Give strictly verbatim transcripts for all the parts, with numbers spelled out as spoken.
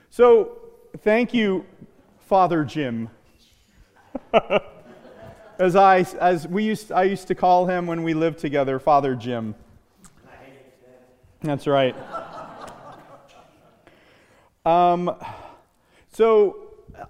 So, thank you, Father Jim. as I as we used I used to call him when we lived together, Father Jim. That's right. Um, so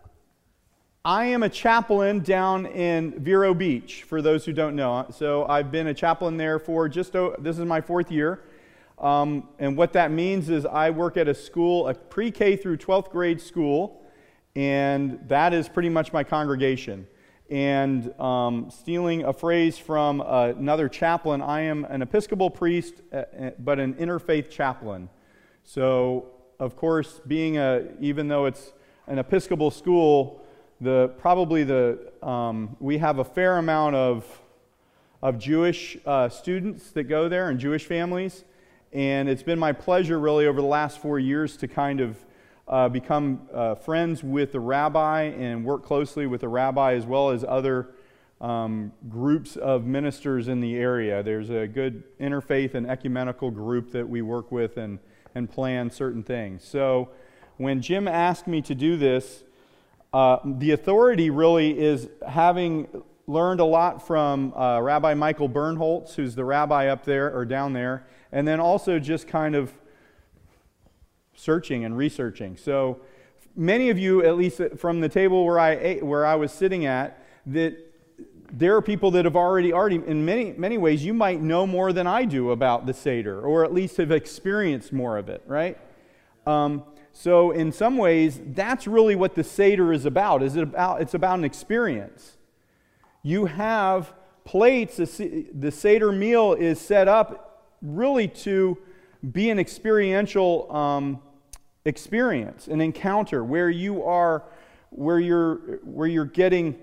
I am a chaplain down in Vero Beach, for those who don't know. So I've been a chaplain there for just, oh, this is my fourth year. Um, and what that means is I work at a school, a pre-K through twelfth grade school, and that is pretty much my congregation. And um, stealing a phrase from uh, another chaplain, I am an Episcopal priest, uh, but an interfaith chaplain. So, of course, being a, even though it's an Episcopal school, the probably the um, we have a fair amount of of Jewish uh, students that go there and Jewish families, and it's been my pleasure really over the last four years to kind of uh, become uh, friends with the rabbi and work closely with the rabbi as well as other um, groups of ministers in the area. There's a good interfaith and ecumenical group that we work with and and plan certain things. So when Jim asked me to do this, uh, the authority really is having learned a lot from uh, Rabbi Michael Bernholtz, who's the rabbi up there or down there, and then also just kind of searching and researching. So many of you, at least from the table where I ate, where I was sitting at, that there are people that have already, already in many many ways, you might know more than I do about the Seder, or at least have experienced more of it, right? Um, so in some ways, that's really what the Seder is about. Is it about? It's about an experience. You have plates. The Seder meal is set up really to be an experiential um, experience, an encounter where you are, where you're, where you're getting.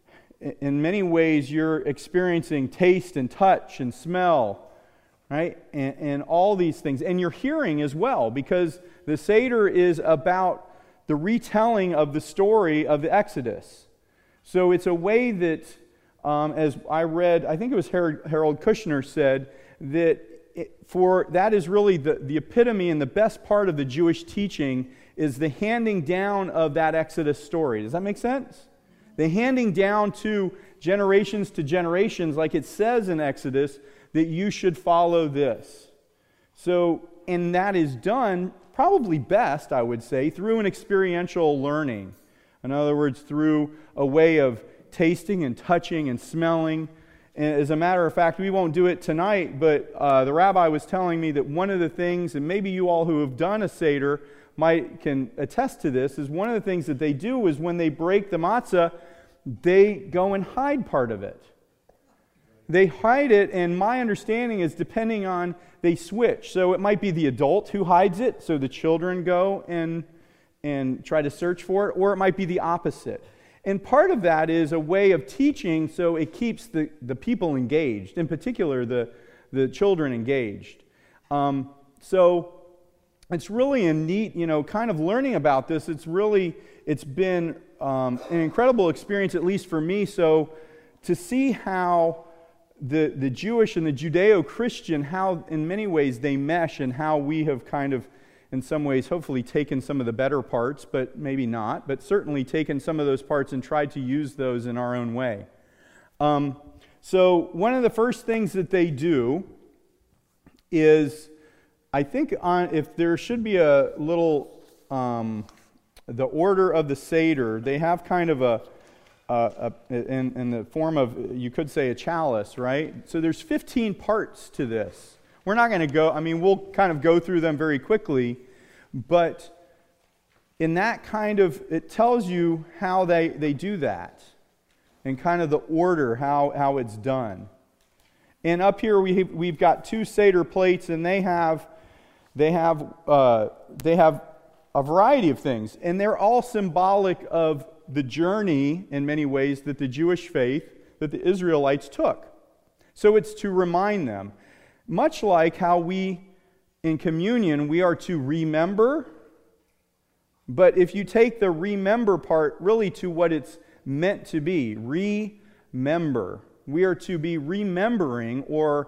In many ways, you're experiencing taste and touch and smell, right? And, and all these things. And you're hearing as well, because the Seder is about the retelling of the story of the Exodus. So it's a way that, um, as I read, I think it was Harold Kushner said, that it, for that is really the, the epitome and the best part of the Jewish teaching is the handing down of that Exodus story. Does that make sense? The handing down to generations to generations, like it says in Exodus, that you should follow this. So, and that is done probably best, I would say, through an experiential learning. In other words, through a way of tasting and touching and smelling. And as a matter of fact, we won't do it tonight, but uh, the rabbi was telling me that one of the things, and maybe you all who have done a Seder might can attest to this, is one of the things that they do is when they break the matzah, they go and hide part of it. They hide it, and my understanding is depending on, they switch. So it might be the adult who hides it, so the children go and, and try to search for it, or it might be the opposite. And part of that is a way of teaching, so it keeps the, the people engaged, in particular the, the children engaged. Um, so it's really a neat, you know, kind of learning about this. It's really, it's been um, an incredible experience, at least for me. So to see how the, the Jewish and the Judeo-Christian, how in many ways they mesh, and how we have kind of, in some ways, hopefully taken some of the better parts, but maybe not, but certainly taken some of those parts and tried to use those in our own way. Um, so one of the first things that they do is, I think on, if there should be a little, um, the order of the Seder, they have kind of a, a, a in, in the form of, you could say a chalice, right? So there's fifteen parts to this. We're not going to go, I mean, we'll kind of go through them very quickly, but in that kind of, it tells you how they, they do that, and kind of the order, how, how it's done. And up here we, we've got two Seder plates, and they have They have uh, they have a variety of things, and they're all symbolic of the journey, in many ways, that the Jewish faith, that the Israelites took. So it's to remind them, much like how we, in communion, we are to remember, but if you take the remember part really to what it's meant to be, remember, we are to be remembering or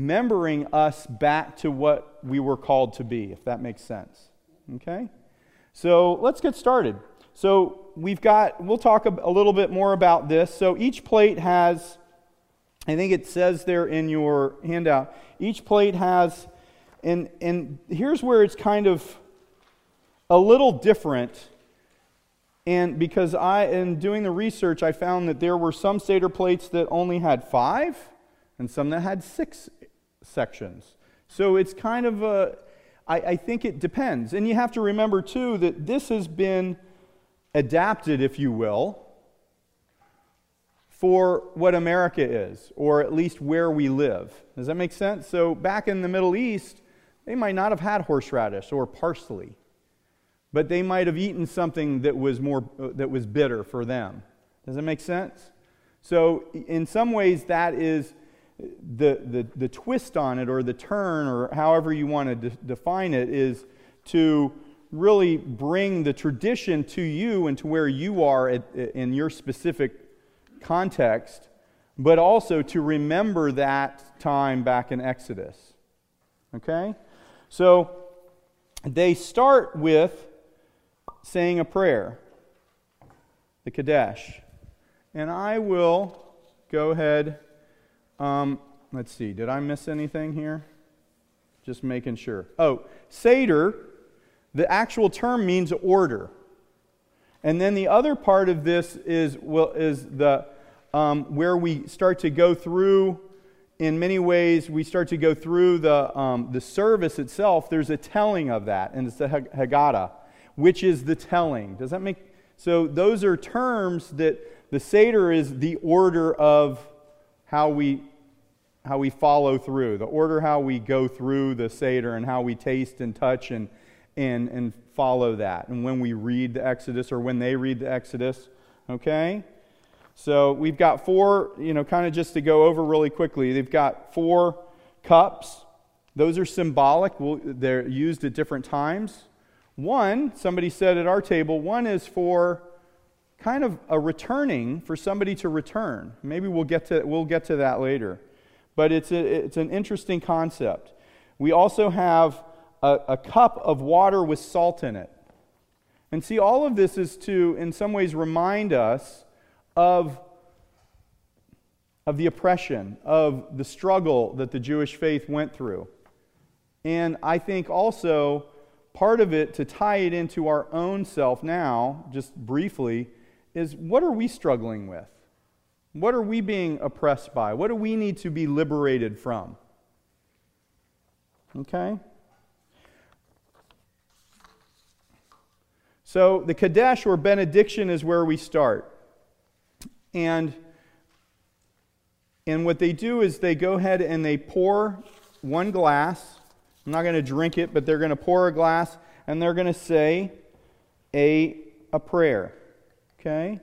membering us back to what we were called to be, if that makes sense. Okay? So let's get started. So we've got, we'll talk a, a little bit more about this. So each plate has, I think it says there in your handout, each plate has, and, and here's where it's kind of a little different. And because I, in doing the research, I found that there were some Seder plates that only had five and some that had six sections. So it's kind of a, I, I think it depends. And you have to remember, too, that this has been adapted, if you will, for what America is, or at least where we live. Does that make sense? So back in the Middle East, they might not have had horseradish or parsley, but they might have eaten something that was more uh, that was bitter for them. Does that make sense? So in some ways, that is the the, the twist on it, or the turn, or however you want to de- define it, is to really bring the tradition to you and to where you are at, in your specific context, but also to remember that time back in Exodus. Okay? So they start with saying a prayer, the Kadesh. And I will go ahead, um, let's see, did I miss anything here? Just making sure. Oh, Seder, the actual term means order. And then the other part of this is well, is the um, where we start to go through, in many ways, we start to go through the um, the service itself. There's a telling of that, and it's the Haggadah, which is the telling. Does that make so? Those are terms that the Seder is the order of how we how we follow through, the order how we go through the Seder, and how we taste and touch and and and follow that. And when we read the Exodus, or when they read the Exodus, okay? So we've got four, you know, kind of just to go over really quickly, they've got four cups. Those are symbolic. They're used at different times. One, somebody said at our table, one is for kind of a returning, for somebody to return. Maybe we'll get to we'll get to that later. But it's a, it's an interesting concept. We also have a, a cup of water with salt in it. And see, all of this is to, in some ways, remind us of, of the oppression, of the struggle that the Jewish faith went through. And I think also part of it, to tie it into our own self now, just briefly, is what are we struggling with? What are we being oppressed by? What do we need to be liberated from? Okay? So the Kadesh, or benediction, is where we start. And, and what they do is they go ahead and they pour one glass. I'm not going to drink it, but they're going to pour a glass, and they're going to say a, a prayer. Okay?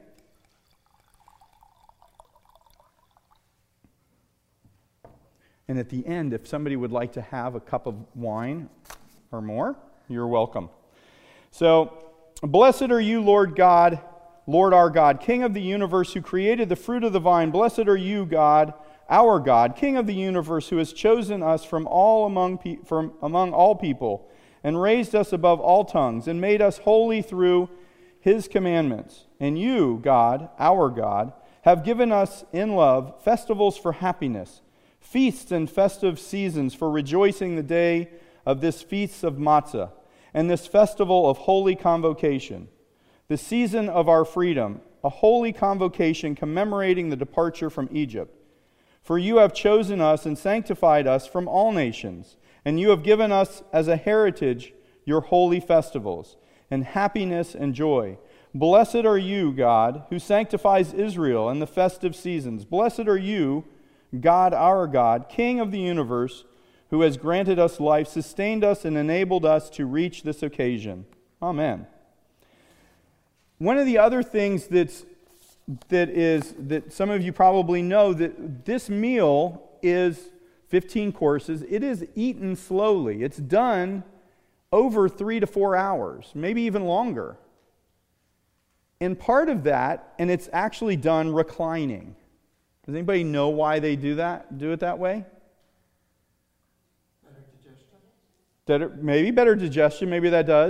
And at the end, if somebody would like to have a cup of wine or more, you're welcome. So, blessed are you, Lord God, Lord our God, King of the universe, who created the fruit of the vine. Blessed are you, God, our God, King of the universe, who has chosen us from all among pe- from among all people, and raised us above all tongues, and made us holy through his commandments. And you, God, our God, have given us in love festivals for happiness, feasts and festive seasons for rejoicing, the day of this feast of matzah, and this festival of holy convocation, the season of our freedom, a holy convocation commemorating the departure from Egypt. For you have chosen us and sanctified us from all nations, and you have given us as a heritage your holy festivals, and happiness and joy. Blessed are you, God, who sanctifies Israel in the festive seasons. Blessed are you, God, our God, King of the universe, who has granted us life, sustained us, and enabled us to reach this occasion. Amen. One of the other things that's that is that some of you probably know, that this meal is fifteen courses. It is eaten slowly. It's done over three to four hours, maybe even longer. And part of that, and it's actually done reclining. Does anybody know why they do that? Do it that way? Better digestion? Better, maybe better digestion, maybe that does.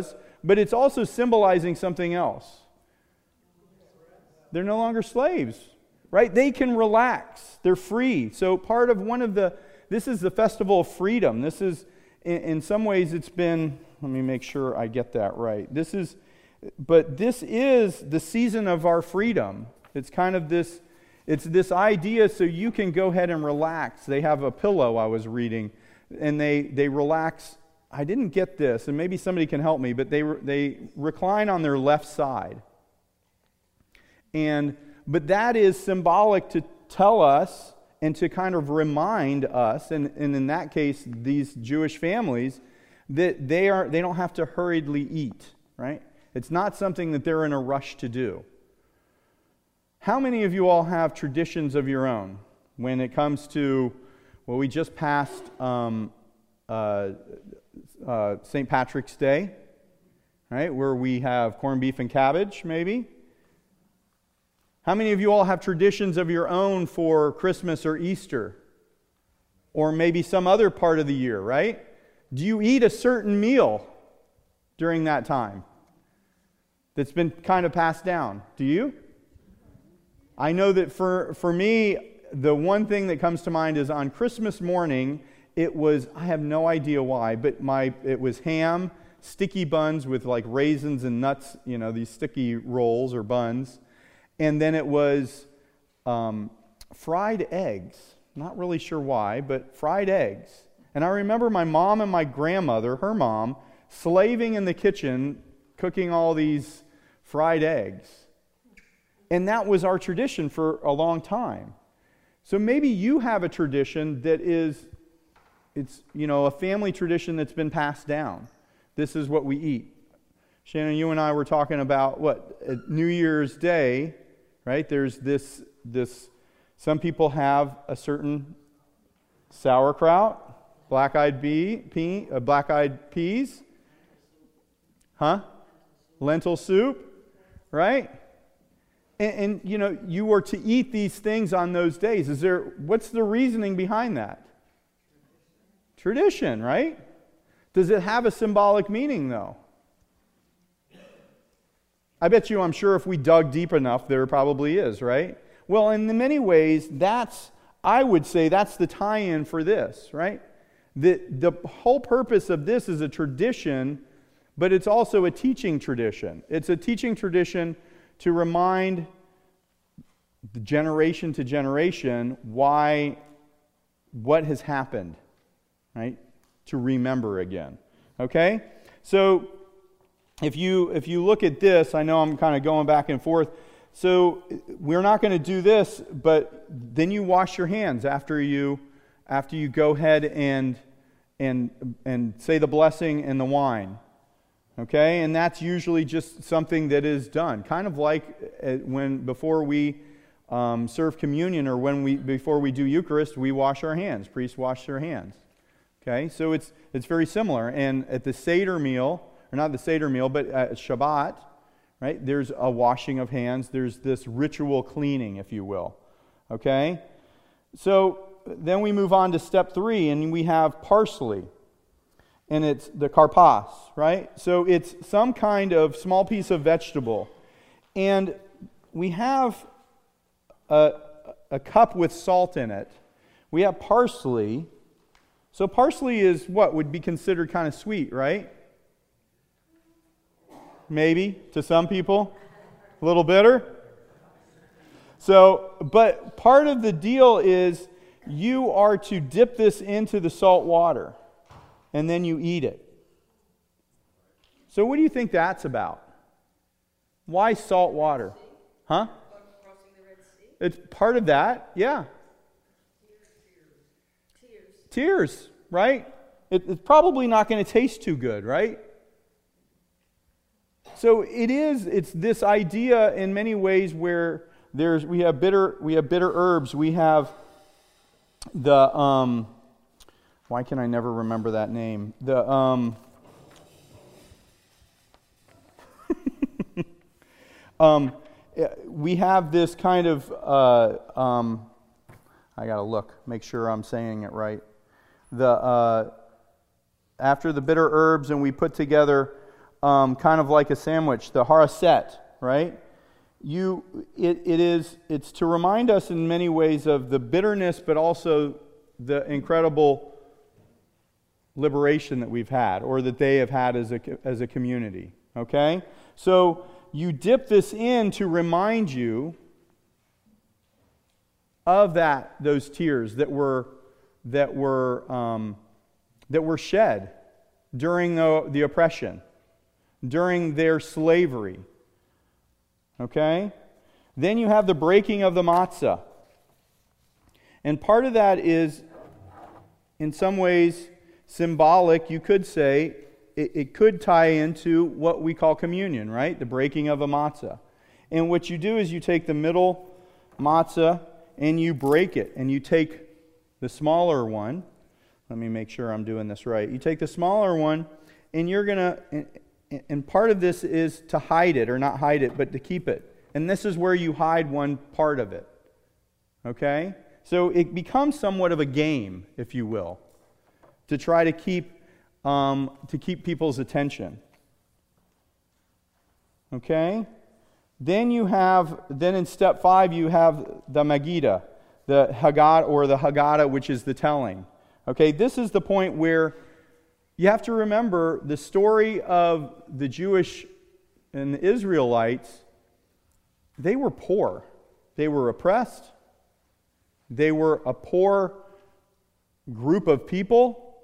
but it's also symbolizing something else. They're no longer slaves, right? They can relax. They're free. So part of one of the, this is the festival of freedom. This is, in, in some ways it's been, let me make sure I get that right. This is, but this is the season of our freedom. It's kind of this, it's this idea so you can go ahead and relax. They have a pillow I was reading, and they, they relax. I didn't get this, and maybe somebody can help me, but they they recline on their left side. And but that is symbolic to tell us and to kind of remind us, and, and in that case, these Jewish families, that they are they don't have to hurriedly eat, right? It's not something that they're in a rush to do. How many of you all have traditions of your own when it comes to, well, we just passed um, uh, uh, Saint Patrick's Day, right, where we have corned beef and cabbage, maybe? How many of you all have traditions of your own for Christmas or Easter? Or maybe some other part of the year, right? Do you eat a certain meal during that time that's been kind of passed down? Do you? I know that for, for me, the one thing that comes to mind is on Christmas morning, it was, I have no idea why, but my it was ham, sticky buns with like raisins and nuts, you know, these sticky rolls or buns. And then it was um, fried eggs. Not really sure why, but fried eggs. And I remember my mom and my grandmother, her mom, slaving in the kitchen, cooking all these fried eggs. And that was our tradition for a long time. So maybe you have a tradition that is, it's, you know, a family tradition that's been passed down. This is what we eat. Shannon, you and I were talking about, what, at New Year's Day, right? There's this, this, some people have a certain sauerkraut, black-eyed bee, pea, uh, black-eyed peas, huh? Lentil soup, right? And, and, you know, you were to eat these things on those days. Is there, what's the reasoning behind that? Tradition, right? Does it have a symbolic meaning, though? I bet you, I'm sure if we dug deep enough, there probably is, right? Well, in many ways, that's, I would say, that's the tie-in for this, right? The, the whole purpose of this is a tradition, but it's also a teaching tradition. It's a teaching tradition to remind the generation to generation why, what has happened, right? To remember again, okay? So, if you if you look at this, I know I'm kind of going back and forth. So, we're not going to do this, but then you wash your hands after you after you go ahead and and and say the blessing and the wine. Okay, and that's usually just something that is done, kind of like when before we um, serve communion or when we before we do Eucharist, we wash our hands. Priests wash their hands. Okay, so it's it's very similar. And at the Seder meal, or not the Seder meal, but at Shabbat, right? There's a washing of hands. There's this ritual cleaning, if you will. Okay, so then we move on to step three, and we have parsley. And it's the karpas, right? So it's some kind of small piece of vegetable. And we have a, a cup with salt in it. We have parsley. So parsley is what would be considered kind of sweet, right? Maybe to some people. A little bitter. So, but part of the deal is you are to dip this into the salt water. And then you eat it. So what do you think that's about? Why salt water? Huh? Crossing the Red Sea? It's part of that, yeah. Tears. Tears, right? It, it's probably not going to taste too good, right? So it is, it's this idea in many ways where there's we have bitter we have bitter herbs, we have the um Why can I never remember that name? The um, um, we have this kind of uh, um, I gotta look, make sure I'm saying it right. The uh, after the bitter herbs, and we put together um, kind of like a sandwich, the haraset, right? You, it, it is, it's to remind us in many ways of the bitterness, but also the incredible liberation that we've had, or that they have had as a, as a community, okay? So you dip this in to remind you of that, those tears that were, that were, um, that were shed during the, the oppression, during their slavery, okay? Then you have the breaking of the matzah. And part of that is, in some ways, symbolic. You could say it, it could tie into what we call communion, right? The breaking of a matzah. And what you do is you take the middle matzah and you break it. And you take the smaller one. Let me make sure I'm doing this right. You take the smaller one and you're going to... And part of this is to hide it, or not hide it, but to keep it. And this is where you hide one part of it. Okay? So it becomes somewhat of a game, if you will, to try to keep um, to keep people's attention. Okay? Then you have, then in step five, you have the Megiddah, the Haggadah, or the Haggadah, which is the telling. Okay? This is the point where you have to remember the story of the Jewish and the Israelites. They were poor. They were oppressed. They were a poor group of people.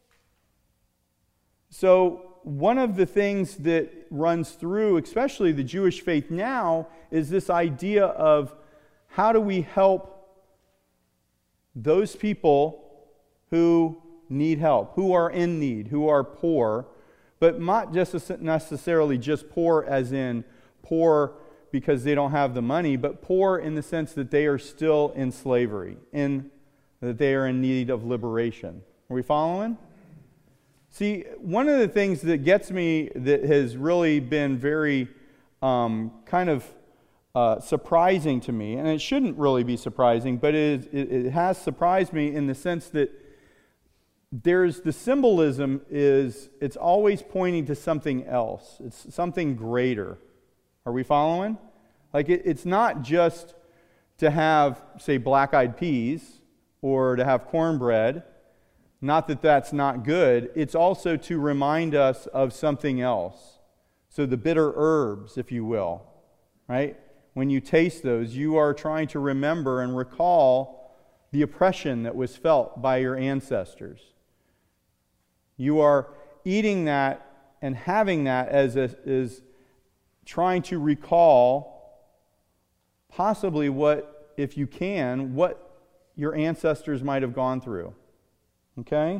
So one of the things that runs through, especially the Jewish faith now, is this idea of how do we help those people who need help, who are in need, who are poor, but not just necessarily just poor as in poor because they don't have the money, but poor in the sense that they are still in slavery, in that they are in need of liberation. Are we following? See, one of the things that gets me, that has really been very um, kind of uh, surprising to me, and it shouldn't really be surprising, but it, is, it, it has surprised me in the sense that there's the symbolism is, it's always pointing to something else. It's something greater. Are we following? Like it, it's not just to have, say, black-eyed peas or to have cornbread. Not that that's not good. It's also to remind us of something else. So the bitter herbs, if you will, right? When you taste those, you are trying to remember and recall the oppression that was felt by your ancestors. You are eating that and having that as a, is trying to recall possibly what, if you can, what your ancestors might have gone through. Okay?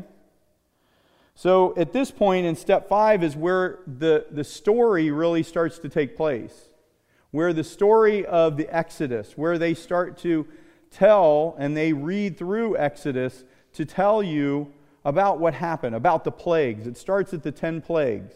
So at this point in step five is where the, the story really starts to take place. Where the story of the Exodus, where they start to tell, and they read through Exodus to tell you about what happened, about the plagues. It starts at the ten plagues.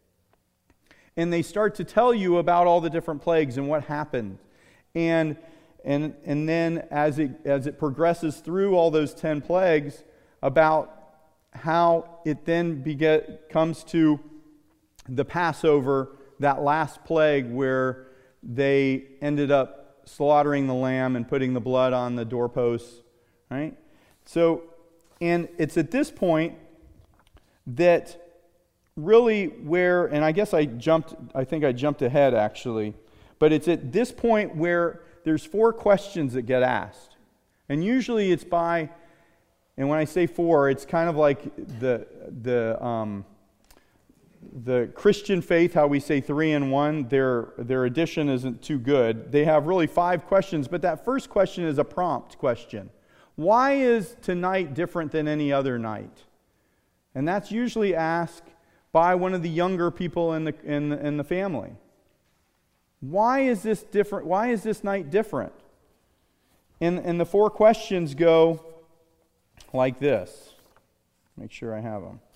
And they start to tell you about all the different plagues and what happened. And and and then as it as it progresses through all those ten plagues, about how it then beget, comes to the Passover, that last plague where they ended up slaughtering the lamb and putting the blood on the doorposts, right? So, and it's at this point that really where, and I guess I jumped, I think I jumped ahead actually, but it's at this point where there's four questions that get asked. And usually it's by, and when I say four, it's kind of like the the um, the Christian faith, how we say three in one, their their addition isn't too good. They have really five questions, but that first question is a prompt question. Why is tonight different than any other night? And that's usually asked by one of the younger people in the in the, in the family. Why is this different? Why is this night different? And and the four questions go like this. Make sure I have them.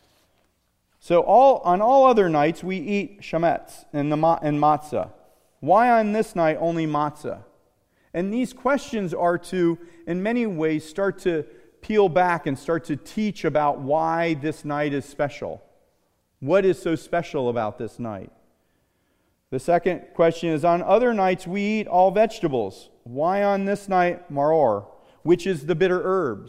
So all on all other nights we eat shemetz and the and matzah. Why on this night only matzah? And these questions are to, in many ways, start to peel back and start to teach about why this night is special. What is so special about this night? The second question is, on other nights we eat all vegetables. Why on this night maror, which is the bitter herbs?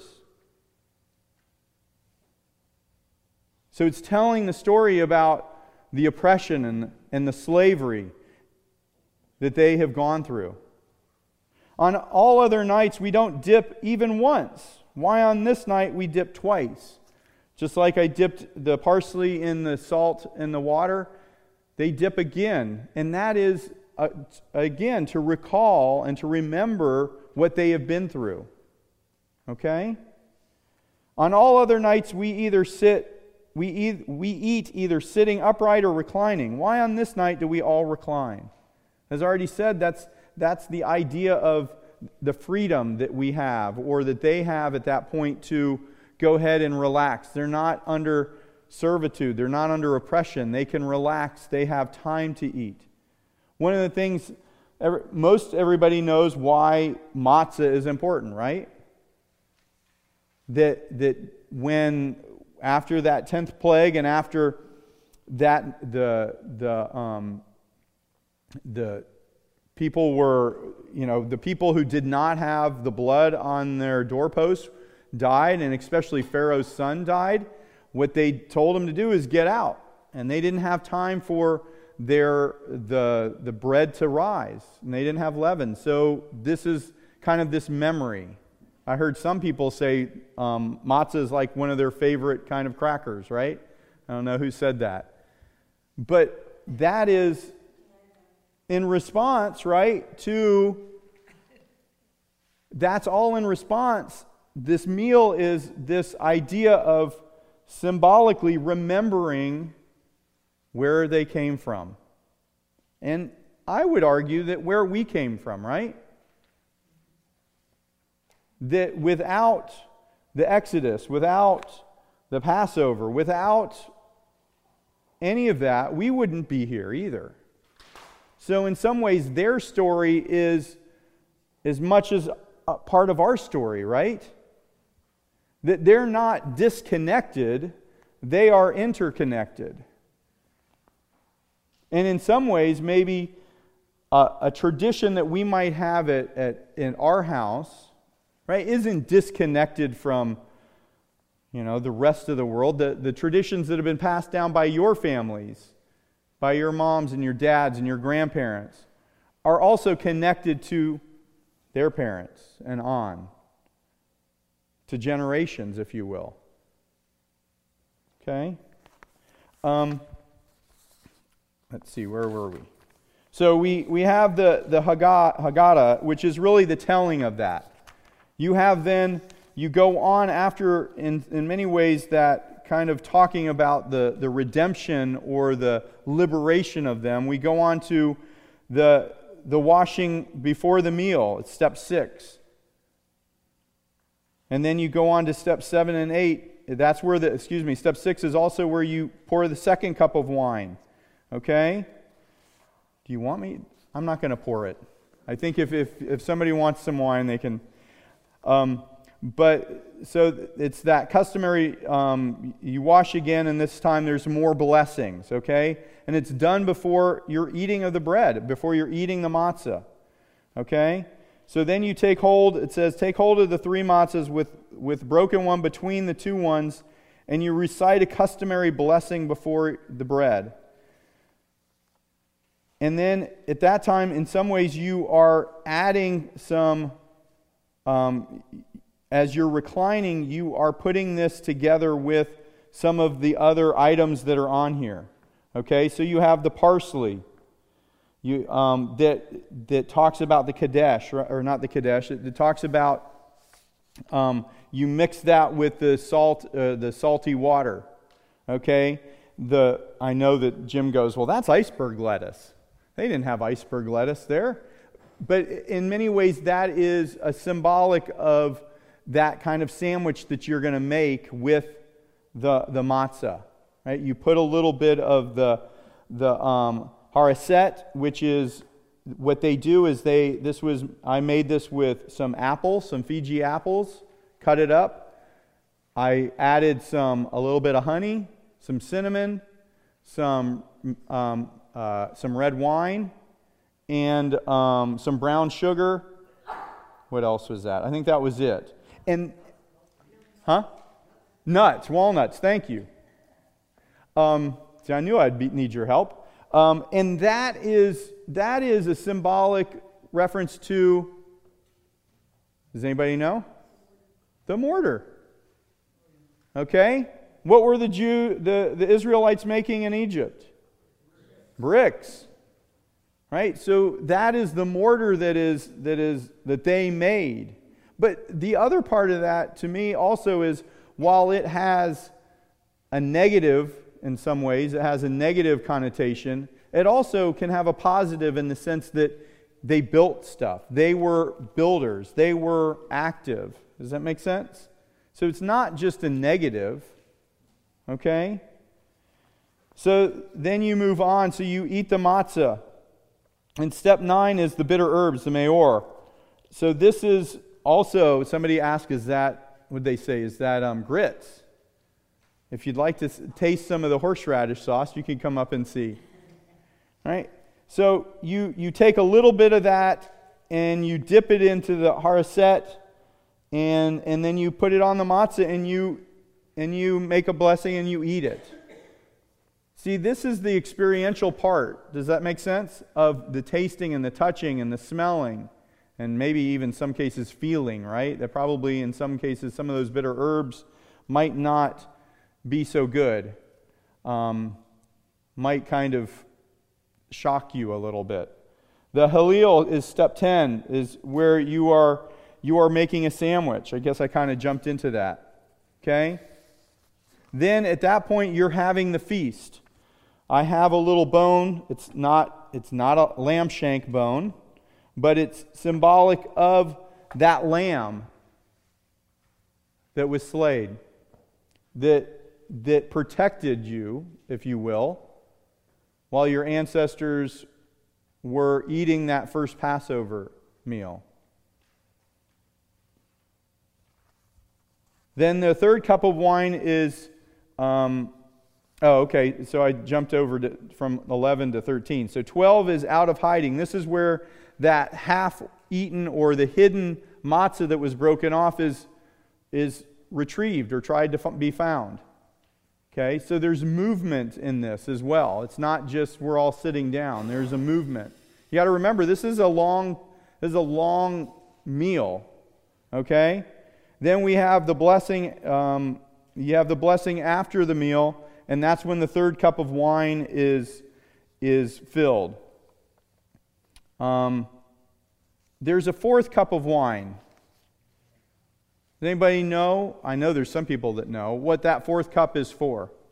So it's telling the story about the oppression and, and the slavery that they have gone through. On all other nights we don't dip even once. Why on this night we dip twice? Just like I dipped the parsley in the salt in the water, they dip again. And that is, uh, again, to recall and to remember what they have been through. Okay? On all other nights we either sit, we, e- we eat either sitting upright or reclining. Why on this night do we all recline? As I already said, that's, that's the idea of the freedom that we have, or that they have at that point, to go ahead and relax. They're not under servitude. They're not under oppression. They can relax. They have time to eat. One of the things, every, most everybody knows why matzah is important, right? That, that when, after that tenth plague and after that, the, the, um, the people were, you know, the people who did not have the blood on their doorposts died, and especially Pharaoh's son died. What they told him to do is get out, and they didn't have time for their the the bread to rise, and they didn't have leaven. So this is kind of this memory. I heard some people say um, matzah is like one of their favorite kind of crackers, right? I don't know who said that, but that is in response, right, to, that's all in response. This meal is this idea of symbolically remembering where they came from. And I would argue that where we came from, right? That without the Exodus, without the Passover, without any of that, we wouldn't be here either. So in some ways, their story is as much as a part of our story, right? That they're not disconnected, they are interconnected. And in some ways, maybe a, a tradition that we might have at, at in our house, right, isn't disconnected from, you know, the rest of the world. The, the traditions that have been passed down by your families, by your moms and your dads and your grandparents, are also connected to their parents and on, to generations, if you will. Okay? Um, let's see, where were we? So we, we have the, the Haggadah, which is really the telling of that. You have then, you go on after, in, in many ways, that kind of talking about the, the redemption or the liberation of them. We go on to the, the washing before the meal. It's step six. And then you go on to step seven and eight. That's where the, excuse me, step six is also where you pour the second cup of wine. Okay? Do you want me? I'm not going to pour it. I think if, if, if somebody wants some wine, they can. Um, but so it's that customary, um, you wash again, and this time there's more blessings, okay? And it's done before you're eating of the bread, before you're eating the matzah, okay? So then you take hold, it says, take hold of the three matzahs with, with broken one between the two ones, and you recite a customary blessing before the bread. And then at that time, in some ways, you are adding some, um, as you're reclining, you are putting this together with some of the other items that are on here. Okay, so you have the parsley. You, um, that that talks about the Kadesh, or not the Kadesh. It, it talks about um, you mix that with the salt, uh, the salty water. Okay, the I know that Jim goes, well, that's iceberg lettuce. They didn't have iceberg lettuce there, but in many ways that is a symbolic of that kind of sandwich that you're going to make with the the matzah. Right? You put a little bit of the the um, haraset, which is what they do is they, this was, I made this with some apples, some Fiji apples, cut it up. I added some, a little bit of honey, some cinnamon, some um, uh, some red wine, and um, some brown sugar. What else was that? I think that was it. And, huh? Nuts, walnuts, thank you. Um, see, I knew I'd be, need your help. Um, and that is, that is a symbolic reference to, does anybody know? The mortar. Okay? What were the Jew, the, the Israelites making in Egypt? Bricks. Right? So that is the mortar that is that is that they made. But the other part of that to me also is, while it has a negative in some ways, it has a negative connotation, it also can have a positive in the sense that they built stuff. They were builders. They were active. Does that make sense? So it's not just a negative. Okay? So then you move on. So you eat the matzah. And step nine is the bitter herbs, the maor. So this is also, somebody asked, is that, what they say, is that um, grits? If you'd like to taste some of the horseradish sauce, you can come up and see. All right? So you, you take a little bit of that and you dip it into the haraset, and, and then you put it on the matzah and you, and you make a blessing and you eat it. See, this is the experiential part. Does that make sense? Of the tasting and the touching and the smelling, and maybe even some cases feeling, right? That probably in some cases some of those bitter herbs might not be so good. Um, might kind of shock you a little bit. The halil is step ten, is where you are you are making a sandwich. I guess I kind of jumped into that. Okay? Then at that point you're having the feast. I have a little bone. It's not it's not a lamb shank bone, but it's symbolic of that lamb that was slain, that that protected you, if you will, while your ancestors were eating that first Passover meal. Then the third cup of wine is um, Oh, okay, so I jumped over to, from eleven to thirteen. So twelve is out of hiding. This is where that half-eaten or the hidden matzah that was broken off is, is retrieved or tried to be found. Okay, so there's movement in this as well. It's not just we're all sitting down. There's a movement. You got to remember, this is a long, this is a long meal. Okay? Then we have the blessing, um, you have the blessing after the meal, and that's when the third cup of wine is, is filled. Um, there's a fourth cup of wine. Does anybody know? I know there's some people that know what that fourth cup is for.